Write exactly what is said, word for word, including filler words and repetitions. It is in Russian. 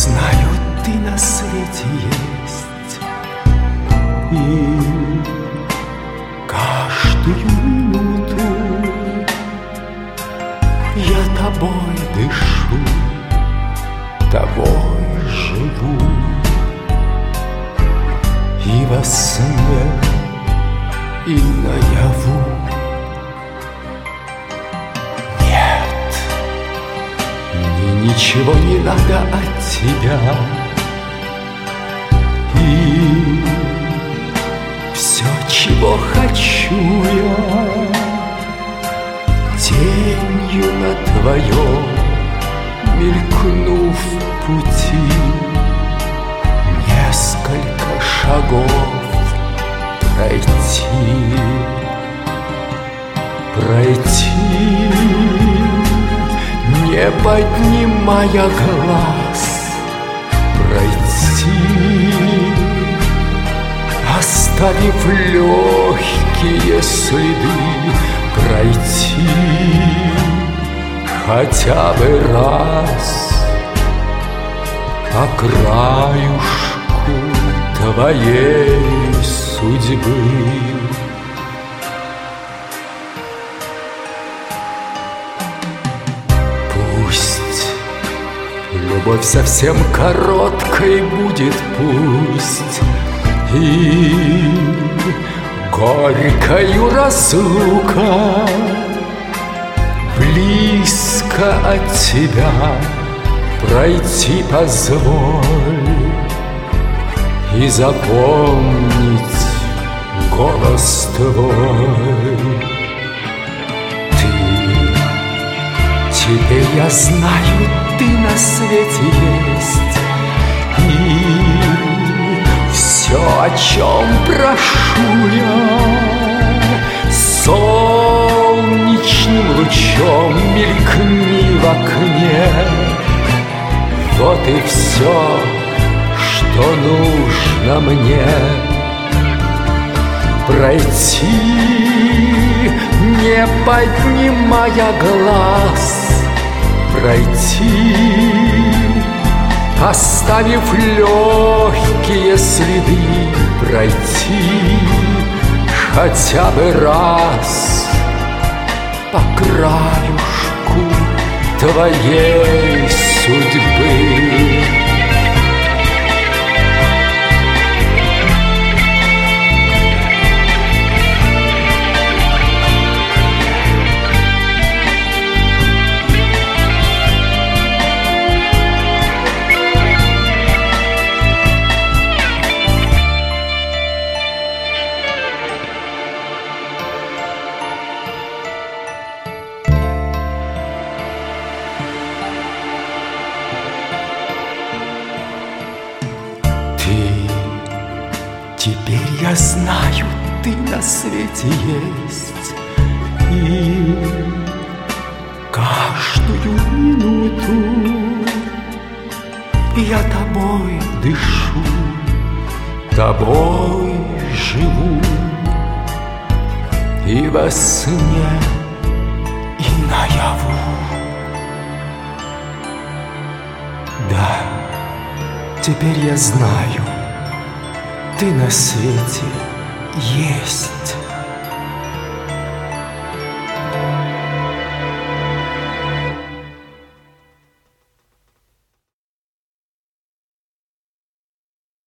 знаю, ты на свете есть, и каждую минуту я тобой дышу, тобой живу. И во сне, и наяву. Нет, мне ничего не надо от тебя, и все, чего хочу я, тенью на твоем мелькнув пути, несколько шагов пройти, пройти, не поднимая глаз, пройти, оставив легкие следы, пройти хотя бы раз по краюшку твоей судьбы. Пусть любовь совсем короткой будет, пусть и горькою разлука, близко от тебя пройти позволь и запомнить голос твой. Ты, теперь я знаю, ты на свете есть, и все, о чем прошу я, солнечным лучом мелькни в окне. Вот и все, что нужно мне. Пройти, не поднимая глаз, пройти, оставив легкие следы, пройти хотя бы раз по краюшку твоей судьбы. Теперь я знаю, ты на свете есть, и каждую минуту я тобой дышу, тобой живу. И во сне, и наяву. Да, теперь я знаю, ты на свете есть.